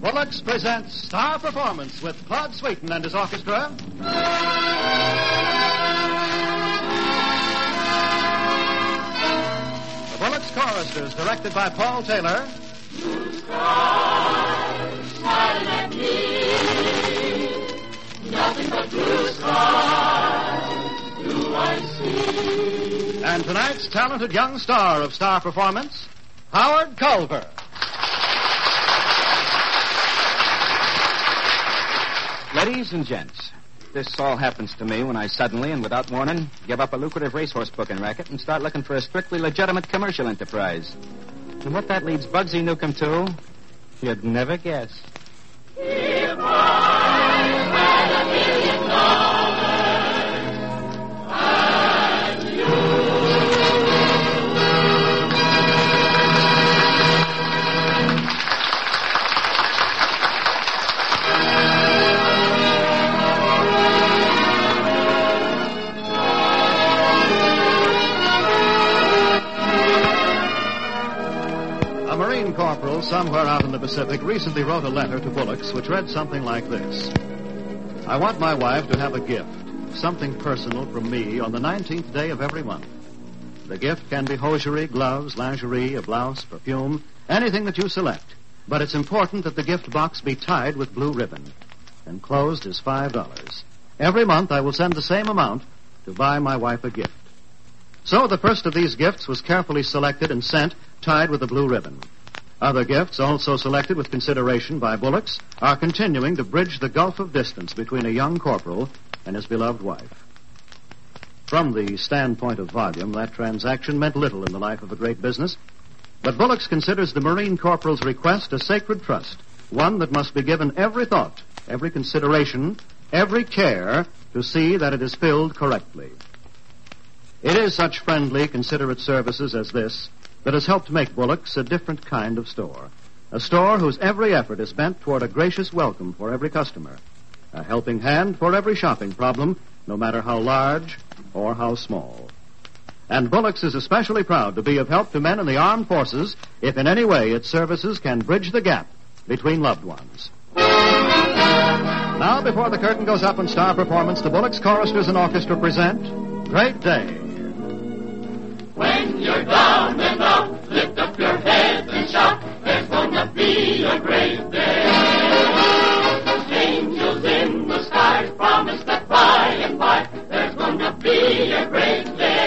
Bullocks presents Star Performance with Claude Sweeten and his orchestra. The Bullocks Choristers, directed by Paul Taylor. Blue skies, smiling at me. Nothing but blue skies do I see. And tonight's talented young star of Star Performance, Howard Culver. Ladies and gents, this all happens to me when I suddenly and without warning give up a lucrative racehorse booking racket and start looking for a strictly legitimate commercial enterprise. And what that leads Bugsy Newcomb to, you'd never guess. If I had $1 million and you... A Marine corporal somewhere out in the Pacific recently wrote a letter to Bullocks which read something like this. I want my wife to have a gift, something personal from me on the 19th day of every month. The gift can be hosiery, gloves, lingerie, a blouse, perfume, anything that you select. But it's important that the gift box be tied with blue ribbon. Enclosed is $5. Every month I will send the same amount to buy my wife a gift. So the first of these gifts was carefully selected and sent, tied with a blue ribbon. Other gifts, also selected with consideration by Bullocks, are continuing to bridge the gulf of distance between a young corporal and his beloved wife. From the standpoint of volume, that transaction meant little in the life of a great business, but Bullocks considers the Marine corporal's request a sacred trust, one that must be given every thought, every consideration, every care to see that it is filled correctly. It is such friendly, considerate services as this that has helped make Bullocks a different kind of store. A store whose every effort is bent toward a gracious welcome for every customer. A helping hand for every shopping problem, no matter how large or how small. And Bullocks is especially proud to be of help to men in the armed forces if in any way its services can bridge the gap between loved ones. Now, before the curtain goes up in Star Performance, the Bullocks Choristers and Orchestra present Great Day. When you're down and out, lift up your head and shout, there's gonna be a great day. Angels in the skies promise that by and by, there's gonna be a great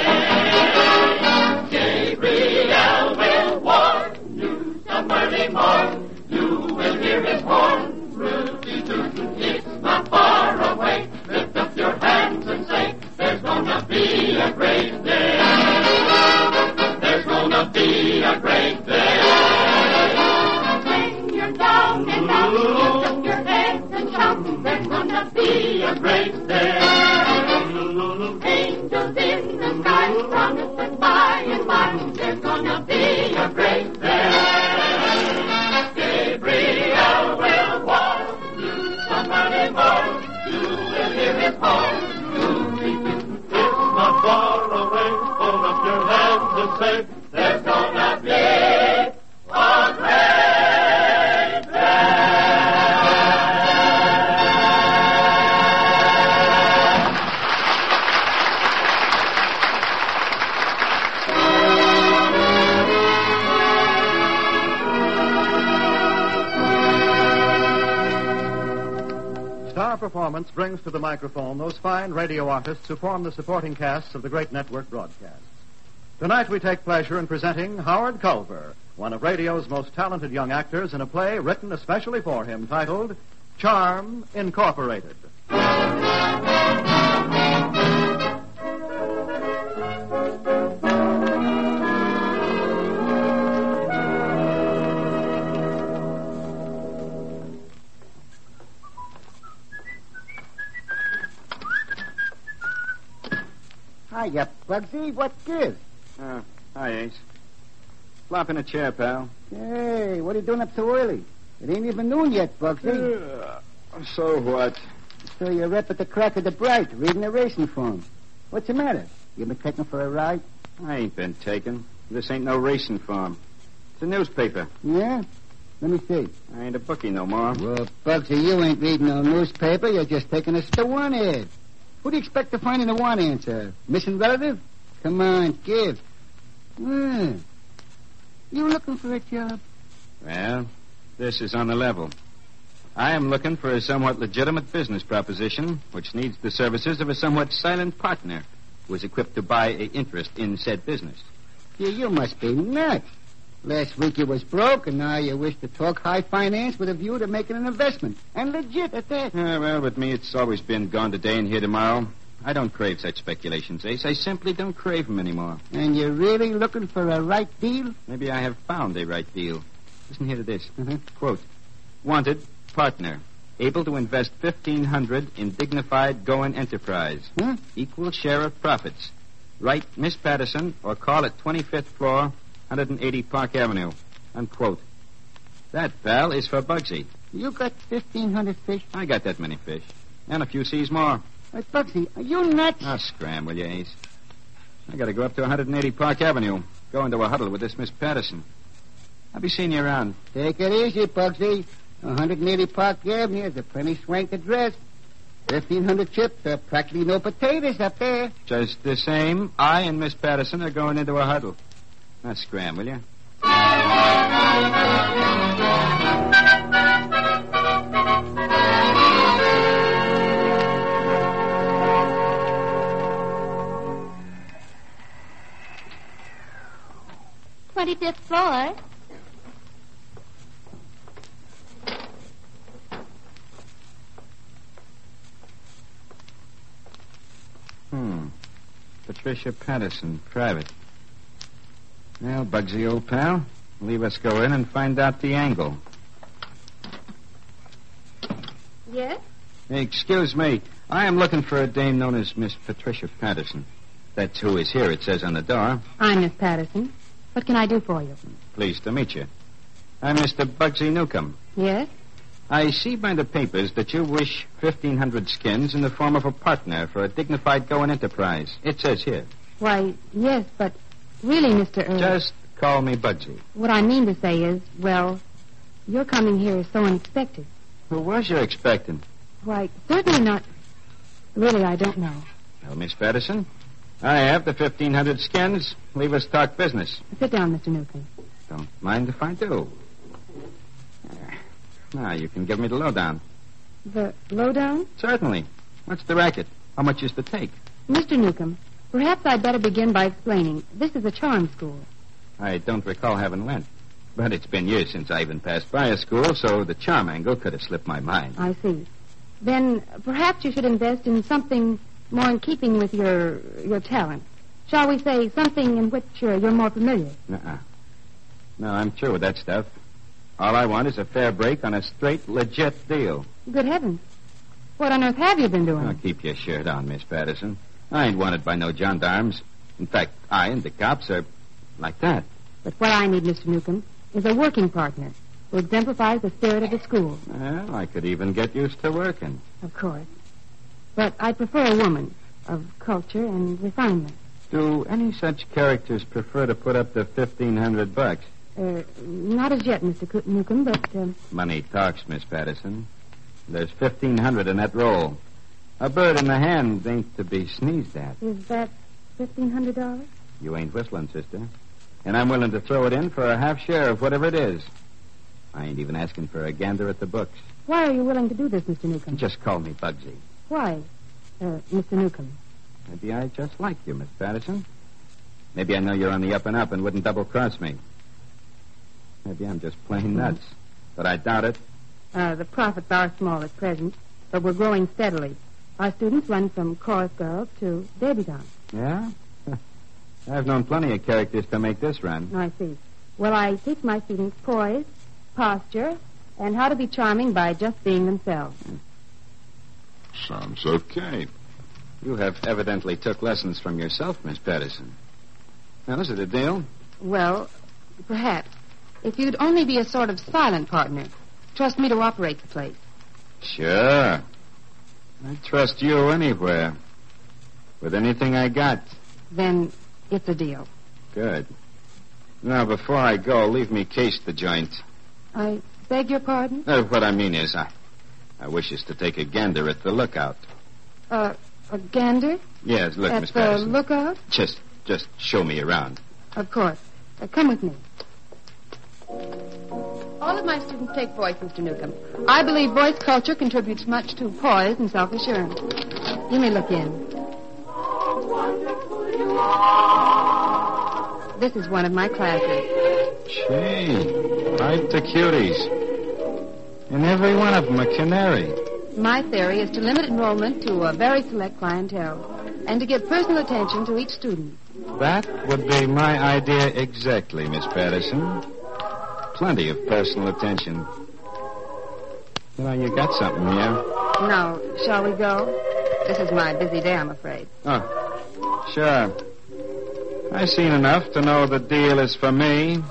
day. Gabriel will warn you some early morn, you will hear his horn, rooty tootin', it's not far away. Lift up your hands and say, there's gonna be a great day. Be a great day. When you're down and out, lift up your head and shout, there's gonna be a great day. Angels in the sky promise that by and by, there's gonna be a great day. Gabriel will warn you some early morn, you will hear his horn. It's not far away, hold up your hands and say, there's gonna be a great day. Star Performance brings to the microphone those fine radio artists who form the supporting casts of the great network broadcasts. Tonight we take pleasure in presenting Howard Culver, one of radio's most talented young actors, in a play written especially for him titled Charm Incorporated. Hiya, Bugsy. What gives? Hi, Ace. Flop in a chair, pal. Hey, what are you doing up so early? It ain't even noon yet, Bugsy. So what? So you're up at the crack of the bright, reading the racing form. What's the matter? You been taken for a ride? I ain't been taken. This ain't no racing farm. It's a newspaper. Yeah? Let me see. I ain't a bookie no more. Well, Bugsy, you ain't reading no newspaper. You're just taking us to one ad. Who do you expect to find in the one answer? Missing relative? Come on, give. You looking for a job? Well, this is on the level. I am looking for a somewhat legitimate business proposition which needs the services of a somewhat silent partner who is equipped to buy an interest in said business. You must be nuts. Last week you was broke, and now you wish to talk high finance with a view to making an investment. And legit at that. Well, with me, it's always been gone today and here tomorrow. I don't crave such speculations, Ace. I simply don't crave them anymore. And you're really looking for a right deal? Maybe I have found a right deal. Listen here to this. Quote, wanted, partner, able to invest $1,500 in dignified going enterprise. Equal share of profits. Write Miss Patterson or call at 25th floor, 180 Park Avenue. Unquote. That, pal, is for Bugsy. You got 1,500 fish? I got that many fish. And a few C's more. Hey, Bugsy, are you nuts? Oh, scram, will you, Ace? I gotta go up to 180 Park Avenue. Go into a huddle with this Miss Patterson. I'll be seeing you around. Take it easy, Bugsy. 180 Park Avenue is a plenty swank address. 1,500 chips are practically no potatoes up there. Just the same, I and Miss Patterson are going into a huddle. Now, scram, will you? $25th floor. Patricia Patterson, private. Well, Bugsy, old pal, leave us go in and find out the angle. Yes? Hey, excuse me. I am looking for a dame known as Miss Patricia Patterson. That's who is here, it says on the door. I'm Miss Patterson. What can I do for you? Pleased to meet you. I'm Mr. Bugsy Newcomb. Yes? I see by the papers that you wish 1,500 skins in the form of a partner for a dignified going enterprise. It says here. Why, yes, but really, Mr. Just call me Bugsy. What I mean to say is, well, your coming here is so unexpected. Who was you expecting? Why, certainly not. Really, I don't know. Well, Miss Patterson, I have the 1,500 skins. Leave us talk business. Sit down, Mr. Newcomb. Don't mind if I do. Now, you can give me the lowdown. The lowdown? Certainly. What's the racket? How much is the take? Mr. Newcomb, perhaps I'd better begin by explaining. This is a charm school. I don't recall having went. But it's been years since I even passed by a school, so the charm angle could have slipped my mind. I see. Then perhaps you should invest in something more in keeping with your talent. Shall we say something in which you're more familiar? Nuh-uh. No, I'm through with that stuff. All I want is a fair break on a straight, legit deal. Good heavens. What on earth have you been doing? Now, keep your shirt on, Miss Patterson. I ain't wanted by no gendarmes. In fact, I and the cops are like that. But what I need, Mr. Newcomb, is a working partner who exemplifies the spirit of the school. Well, I could even get used to working. Of course. But I prefer a woman of culture and refinement. Do any such characters prefer to put up the $1,500? Not as yet, Mr. Newcomb, but... Money talks, Miss Patterson. There's 1,500 in that roll. A bird in the hand ain't to be sneezed at. Is that $1,500? You ain't whistling, sister. And I'm willing to throw it in for a half share of whatever it is. I ain't even asking for a gander at the books. Why are you willing to do this, Mr. Newcomb? Just call me Bugsy. Why, Mr. Newcomb? Maybe I just like you, Miss Patterson. Maybe I know you're on the up and up and wouldn't double-cross me. Maybe I'm just plain nuts. But I doubt it. The profits are small at present, but we're growing steadily. Our students run from chorus girls to debutantes. Yeah? I've known plenty of characters to make this run. I see. Well, I teach my students poise, posture, and how to be charming by just being themselves. Sounds okay. You have evidently took lessons from yourself, Miss Patterson. Now, is it a deal? Well, perhaps. If you'd only be a sort of silent partner, trust me to operate the place. Sure. I trust you anywhere. With anything I got. Then it's a deal. Good. Now, before I go, leave me case the joint. I beg your pardon? What I mean is, I wish us to take a gander at the lookout. A gander? Yes, look, At Miss the Patterson. lookout? Just show me around. Of course. Come with me. All of my students take voice, Mr. Newcomb. I believe voice culture contributes much to poise and self-assurance. You may look in. This is one of my classes. Gee, right to cuties. And every one of them a canary. My theory is to limit enrollment to a very select clientele and to give personal attention to each student. That would be my idea exactly, Miss Patterson. Plenty of personal attention. You got something, yeah? Now, shall we go? This is my busy day, I'm afraid. Oh, sure. I've seen enough to know the deal is for me.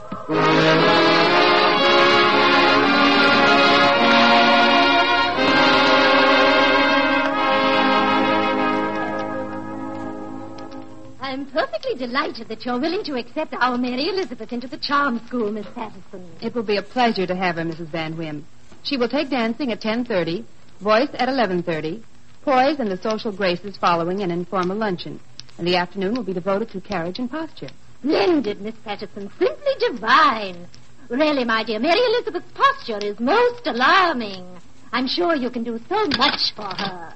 I'm perfectly delighted that you're willing to accept our Mary Elizabeth into the charm school, Miss Patterson. It will be a pleasure to have her, Mrs. Van Whim. She will take dancing at 10:30, voice at 11:30, poise and the social graces following an informal luncheon. And the afternoon will be devoted to carriage and posture. Splendid, Miss Patterson. Simply divine. Really, my dear, Mary Elizabeth's posture is most alarming. I'm sure you can do so much for her.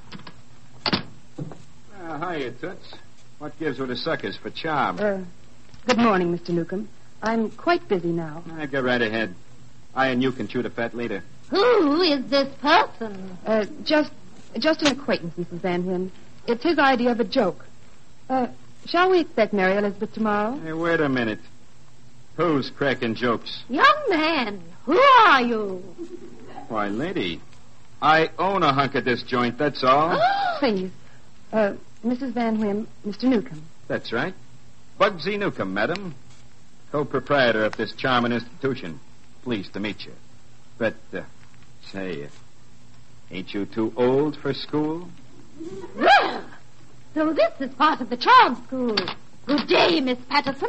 Hiya, Toots. What gives with the suckers for charm? Good morning, Mr. Newcomb. I'm quite busy now. Go right ahead. I and you can shoot a fat leader. Who is this person? Just an acquaintance, Mrs. Van Whim. It's his idea of a joke. Shall we expect Mary Elizabeth tomorrow? Hey, wait a minute. Who's cracking jokes? Young man, who are you? Why, lady, I own a hunk of this joint, that's all. Please. Mrs. Van Whim, Mr. Newcomb. That's right. Bugsy Newcomb, madam. Co-proprietor of this charming institution. Pleased to meet you. But, say, ain't you too old for school? Well, so this is part of the charm school. Good day, Miss Patterson.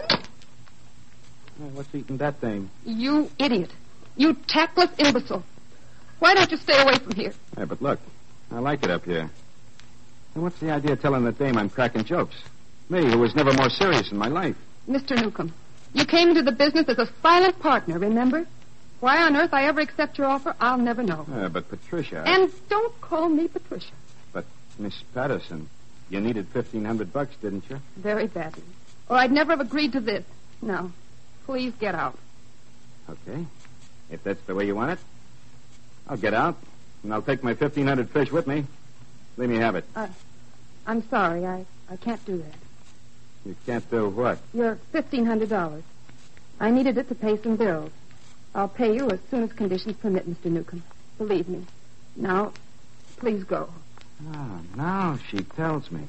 What's eating that thing? You idiot. You tactless imbecile. Why don't you stay away from here? Hey, but look, I like it up here. And what's the idea of telling the dame I'm cracking jokes? Me, who was never more serious in my life. Mr. Newcomb, you came into the business as a silent partner, remember? Why on earth I ever accept your offer, I'll never know. But Patricia... And don't call me Patricia. But, Miss Patterson, you needed $1,500, didn't you? Very badly. Or I'd never have agreed to this. Now, please get out. Okay. If that's the way you want it, I'll get out, and I'll take my 1,500 fish with me. Let me have it. I'm sorry. I can't do that. You can't do what? Your $1,500. I needed it to pay some bills. I'll pay you as soon as conditions permit, Mr. Newcomb. Believe me. Now, please go. Oh, now she tells me.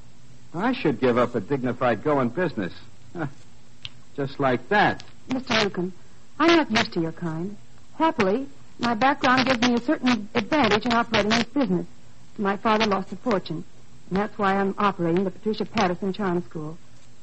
I should give up a dignified go in business. Just like that. Mr. Newcomb, I'm not used to your kind. Happily, my background gives me a certain advantage in operating this business. My father lost a fortune, and that's why I'm operating the Patricia Patterson Charm School.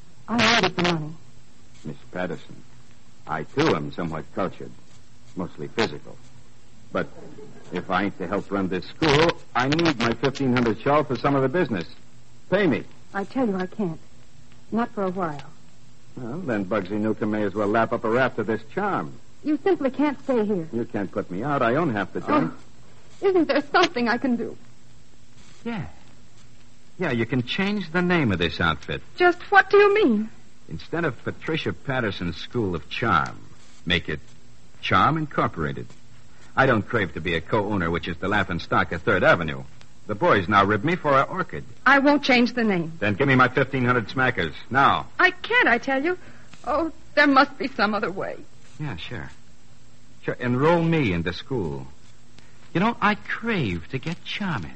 I needed the money. Miss Patterson, I, too, am somewhat cultured, mostly physical. But if I ain't to help run this school, I need my 1,500 shawl for some of the business. Pay me. I tell you I can't. Not for a while. Well, then Bugsy Newcomb may as well lap up a raft of this charm. You simply can't stay here. You can't put me out. I own half the joint. Isn't there something I can do? Yeah. Yeah, you can change the name of this outfit. Just what do you mean? Instead of Patricia Patterson's School of Charm, make it Charm Incorporated. I don't crave to be a co-owner, which is the laughing stock of 3rd Avenue. The boys now rib me for an orchid. I won't change the name. Then give me my 1,500 smackers, now. I can't, I tell you. Oh, there must be some other way. Yeah, sure. Sure, enroll me into school. You know, I crave to get charming.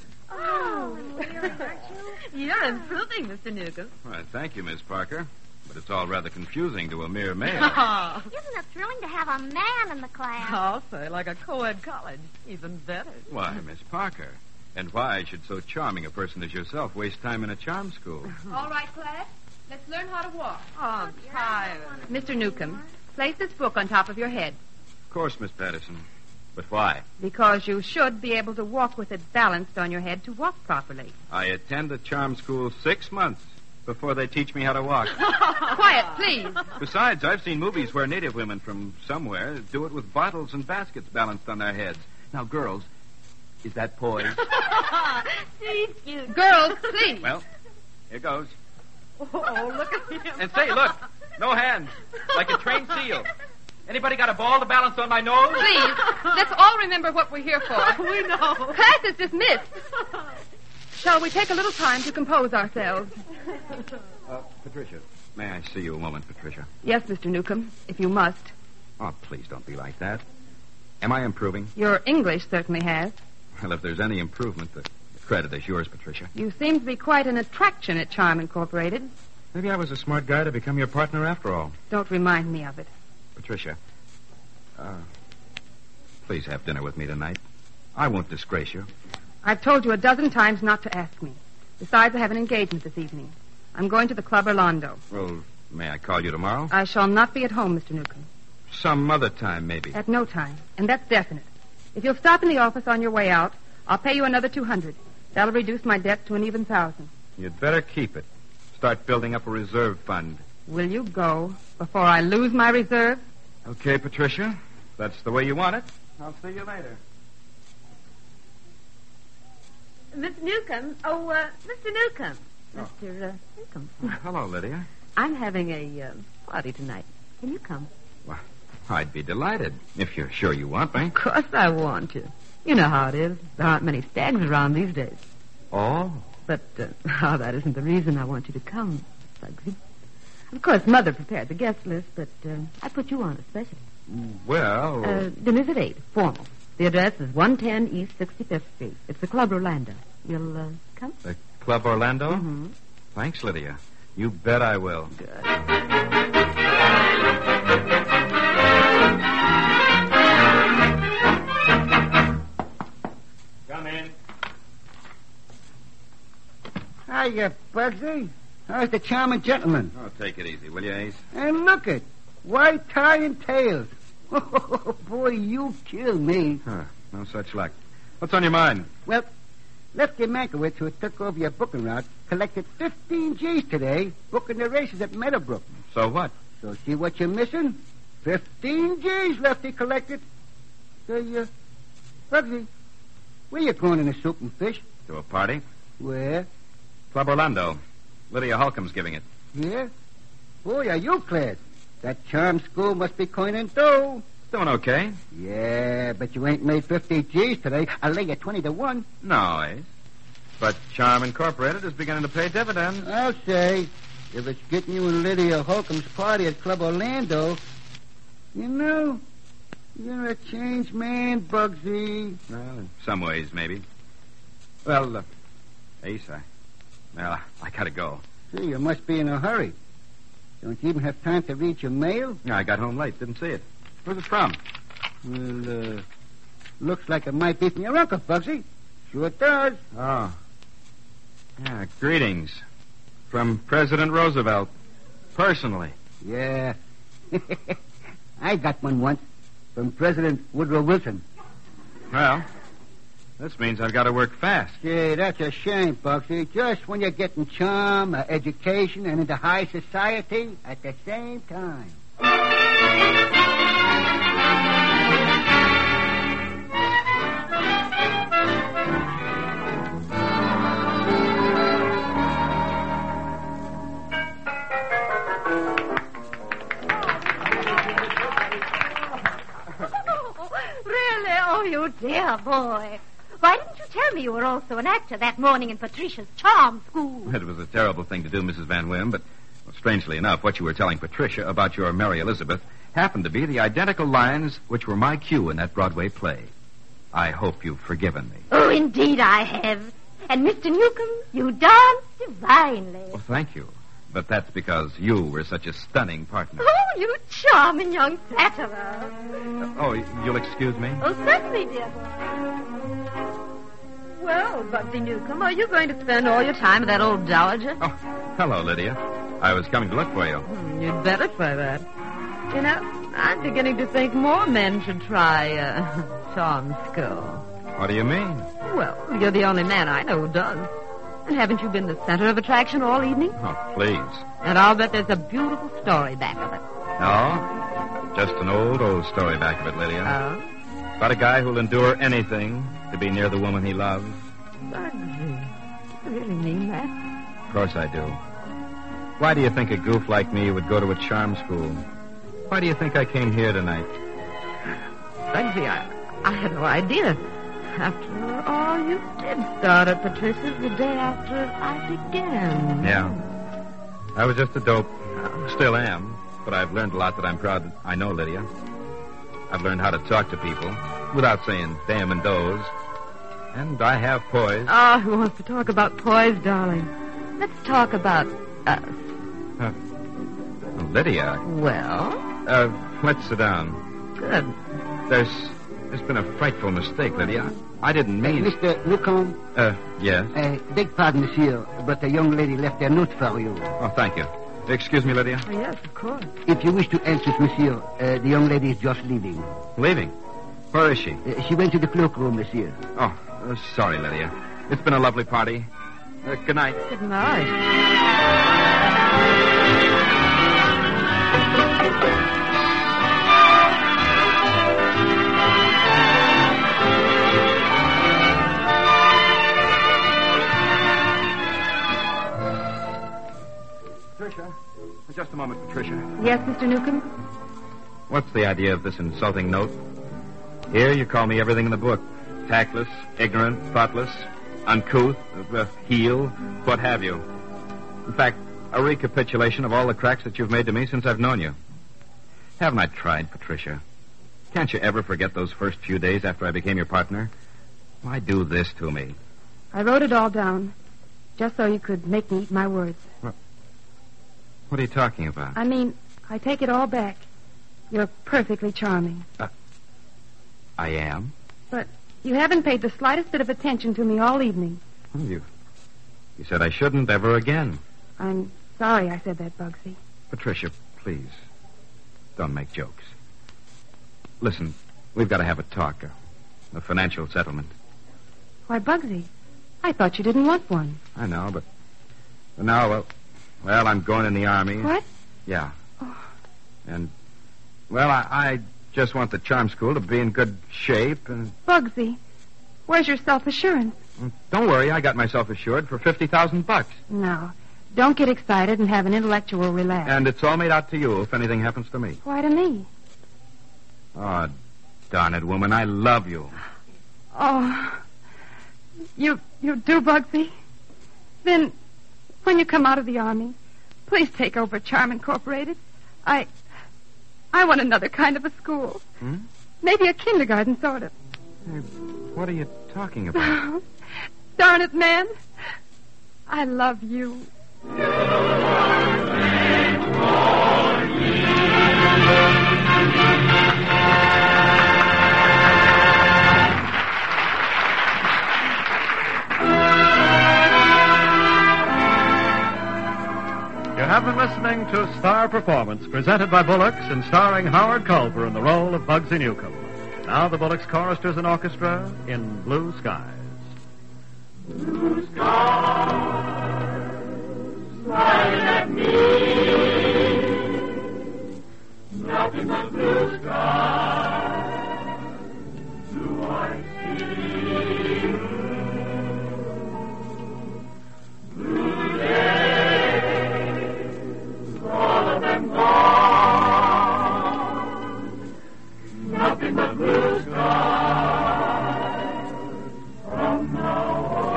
You're improving, Mr. Newcomb. Well, thank you, Miss Parker. But but it's all rather confusing to a mere male. Isn't it thrilling to have a man in the class? I'll say, like a co-ed college. Even better. Why, Miss Parker. And why should so charming a person as yourself waste time in a charm school? All right, class. Let's learn how to walk. Oh, I'm tired. Mr. Newcomb, place this book on top of your head. Of course, Miss Patterson. But why? Because you should be able to walk with it balanced on your head to walk properly. I attend a charm school 6 months before they teach me how to walk. Quiet, please. Besides, I've seen movies where native women from somewhere do it with bottles and baskets balanced on their heads. Now, girls, is that poise? She's cute. Girls, please. Well, here goes. Oh, look at him. And say, look, no hands, like a trained seal. Anybody got a ball to balance on my nose? Please, let's all remember what we're here for. We know. Class is dismissed. Shall we take a little time to compose ourselves? Patricia, may I see you a moment, Patricia? Yes, Mr. Newcomb, if you must. Oh, please don't be like that. Am I improving? Your English certainly has. Well, if there's any improvement, the credit is yours, Patricia. You seem to be quite an attraction at Charm Incorporated. Maybe I was a smart guy to become your partner after all. Don't remind me of it. Patricia, please have dinner with me tonight. I won't disgrace you. I've told you a dozen times not to ask me. Besides, I have an engagement this evening. I'm going to the Club Orlando. Well, may I call you tomorrow? I shall not be at home, Mr. Newcomb. Some other time, maybe. At no time. And that's definite. If you'll stop in the office on your way out, I'll pay you another $200. That'll reduce my debt to an even $1,000. You'd better keep it. Start building up a reserve fund. Will you go before I lose my reserve? Okay, Patricia. That's the way you want it. I'll see you later. Miss Newcomb. Oh, Mr. Newcomb. Oh. Mr. Newcomb. Hello, Lydia. I'm having a party tonight. Can you come? Well, I'd be delighted if you're sure you want me. Of course I want to. You know how it is. There aren't many stags around these days. Oh? But that isn't the reason I want you to come, Bugsy. Of course, Mother prepared the guest list, but I put you on especially. Well... Dinner's at 8, formal. The address is 110 East 65th Street. It's the Club Orlando. You'll come? The Club Orlando? Mm-hmm. Thanks, Lydia. You bet I will. Good. Come in. Hiya, Bugsy. How's the charming gentleman? Oh, take it easy, will you, Ace? And look it. White tie and tails. Oh, boy, you kill me. Huh. No such luck. What's on your mind? Well, Lefty Mankiewicz, who took over your booking route, collected 15 G's today, booking the races at Meadowbrook. So what? So see what you're missing? 15 G's Lefty collected. Say, Bugsy, where you going in the soup and fish? To a party? Where? Club Orlando. Lydia Holcomb's giving it. Here? Boy, are you class. That charm school must be coining dough. Doing okay. Yeah, but you ain't made 50 G's today. I'll lay you 20 to 1. No, Ace. But Charm Incorporated is beginning to pay dividends. I'll say, if it's getting you and Lydia Holcomb's party at Club Orlando, you know, you're a changed man, Bugsy. Well, in some ways, maybe. Well, Ace, I gotta go. See, you must be in a hurry. Don't you even have time to read your mail? No, I got home late. Didn't see it. Where's it from? Well, looks like it might be from your uncle, Bugsy. Sure it does. Oh. Yeah, greetings. From President Roosevelt. Personally. Yeah. I got one once. From President Woodrow Wilson. Well, this means I've got to work fast. Gee, that's a shame, Bugsy. Just when you're getting charm, education, and into high society at the same time. Really? Oh, you dear boy. Why didn't you tell me you were also an actor that morning in Patricia's charm school? It was a terrible thing to do, Mrs. Van Wim, but well, strangely enough, what you were telling Patricia about your Mary Elizabeth happened to be the identical lines which were my cue in that Broadway play. I hope you've forgiven me. Oh, indeed I have. And Mr. Newcomb, you dance divinely. Well, thank you. But that's because you were such a stunning partner. Oh, you charming young flatterer. Oh, you'll excuse me? Oh, certainly, dear. Well, Bugsy Newcomb, are you going to spend all your time with that old dowager? Oh, hello, Lydia. I was coming to look for you. You'd better try that. You know, I'm beginning to think more men should try charm school. What do you mean? Well, you're the only man I know who does. And haven't you been the center of attraction all evening? Oh, please. And I'll bet there's a beautiful story back of it. No, just an old story back of it, Lydia. Oh? About a guy who'll endure anything to be near the woman he loves. Bugsy, you really mean that? Of course I do. Why do you think a goof like me would go to a charm school? Why do you think I came here tonight? Bugsy, I had no idea. After all, you did start at Patricia's the day after I began. Yeah. I was just a dope. Still am. But I've learned a lot that I'm proud I know, Lydia. I've learned how to talk to people without saying them and those. And I have poise. Oh, who wants to talk about poise, darling? Let's talk about us. Lydia. Well? Let's sit down. Good. There's been a frightful mistake, Lydia. I didn't mean... Mr. Newcomb? Yes? Beg pardon, monsieur, but a young lady left a note for you. Oh, thank you. Excuse me, Lydia. Oh, yes, of course. If you wish to answer it, monsieur, the young lady is just leaving. Leaving? Where is she? She went to the cloakroom, monsieur. Oh, sorry, Lydia. It's been a lovely party. Good night. Good night. Patricia. Just a moment, Patricia. Yes, Mr. Newcomb? What's the idea of this insulting note? Here you call me everything in the book. Tactless, ignorant, thoughtless, uncouth, heel, what have you. In fact, a recapitulation of all the cracks that you've made to me since I've known you. Haven't I tried, Patricia? Can't you ever forget those first few days after I became your partner? Why do this to me? I wrote it all down, just so you could make me eat my words. What are you talking about? I mean, I take it all back. You're perfectly charming. I am? But you haven't paid the slightest bit of attention to me all evening. You said I shouldn't ever again. I'm sorry I said that, Bugsy. Patricia, please, don't make jokes. Listen, we've got to have a talk, a financial settlement. Why, Bugsy, I thought you didn't want one. I know, but now, well, I'm going in the Army. What? Yeah. Oh. And, well, I just want the charm school to be in good shape and... Bugsy, where's your self-assurance? Don't worry, I got myself assured for $50,000. No, don't get excited and have an intellectual relapse. And it's all made out to you if anything happens to me. Why to me? Oh, darn it, woman, I love you. Oh, you do, Bugsy? Then, when you come out of the Army, please take over Charm Incorporated. I want another kind of a school. Hmm? Maybe a kindergarten, sort of. Hey, what are you talking about? Darn it, man. I love you. You have been listening to Star Performance, presented by Bullocks and starring Howard Culver in the role of Bugsy Newcomb. Now the Bullocks Choristers and Orchestra in Blue Skies. Blue skies, smiling at me. Nothing but blue skies do I see. Blue days, all of them gone. Nothing but blue skies from now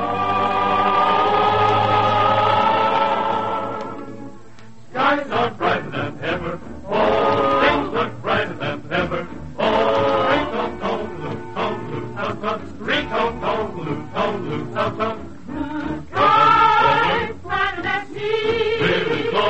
on. Skies are brighter than ever. Oh, things look brighter than ever. Oh, ring-tone-tone, loot-tone, loot-tone-tone, ring-tone-tone, loot-tone, loot-tone-tone. Blue skies brighter than me. Really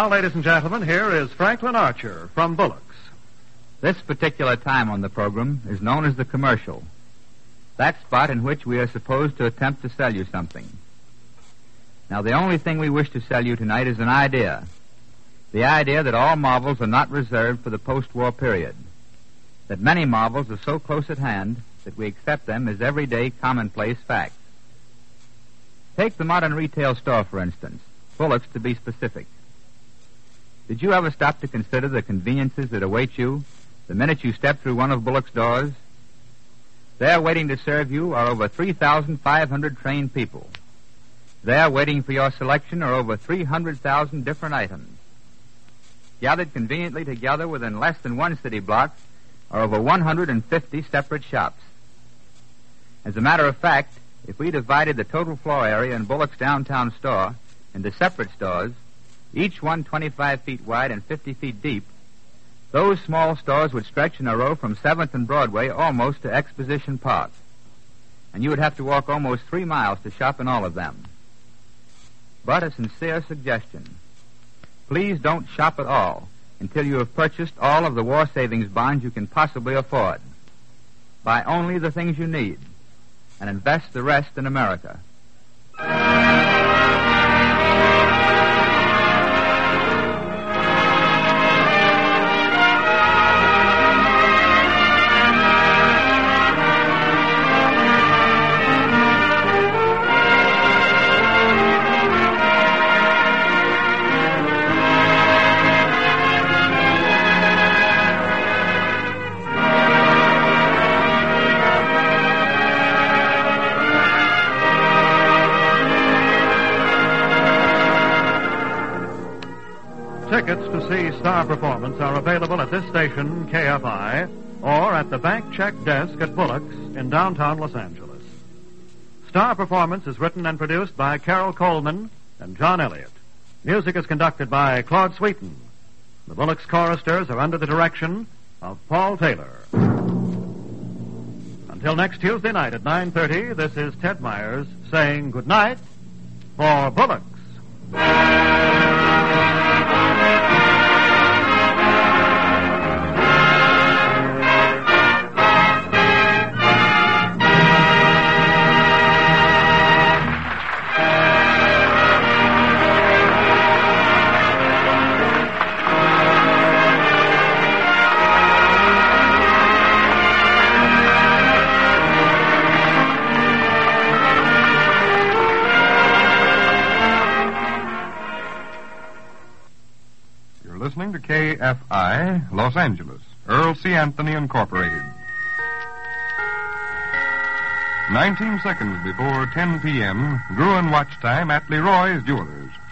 now, ladies and gentlemen, here is Franklin Archer from Bullock's. This particular time on the program is known as the commercial. That spot in which we are supposed to attempt to sell you something. Now, the only thing we wish to sell you tonight is an idea. The idea that all marvels are not reserved for the post-war period. That many marvels are so close at hand that we accept them as everyday, commonplace facts. Take the modern retail store, for instance, Bullock's to be specific. Did you ever stop to consider the conveniences that await you the minute you step through one of Bullock's doors? There waiting to serve you are over 3,500 trained people. There waiting for your selection are over 300,000 different items. Gathered conveniently together within less than one city block are over 150 separate shops. As a matter of fact, if we divided the total floor area in Bullock's downtown store into separate stores, each one 25 feet wide and 50 feet deep, those small stores would stretch in a row from 7th and Broadway almost to Exposition Park. And you would have to walk almost 3 miles to shop in all of them. But a sincere suggestion. Please don't shop at all until you have purchased all of the war savings bonds you can possibly afford. Buy only the things you need and invest the rest in America. Tickets to see Star Performance are available at this station, KFI, or at the bank check desk at Bullock's in downtown Los Angeles. Star Performance is written and produced by Carol Coleman and John Elliott. Music is conducted by Claude Sweeten. The Bullock's choristers are under the direction of Paul Taylor. Until next Tuesday night at 9:30, this is Ted Myers saying good night for Bullock's. Listening to KFI, Los Angeles, Earl C. Anthony Incorporated. 19 seconds before 10 p.m., Gruen watch time at Leroy's Jewelers.